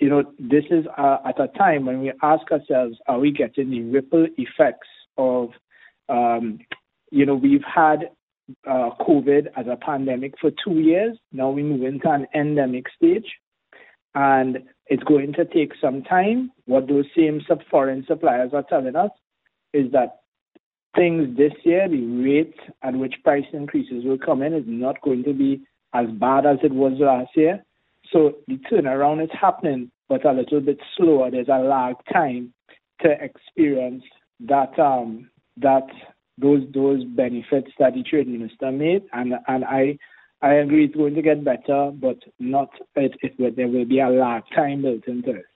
this is at a time when we ask ourselves, are we getting the ripple effects of, we've had COVID as a pandemic for 2 years. Now we move into an endemic stage, and it's going to take some time. What those same foreign suppliers are telling us is that things this year, the rate at which price increases will come in is not going to be as bad as it was last year. So the turnaround is happening, but a little bit slower. There's a lag time to experience that those benefits that the trade minister made, and I agree it's going to get better, but not there will be a lag time built into it.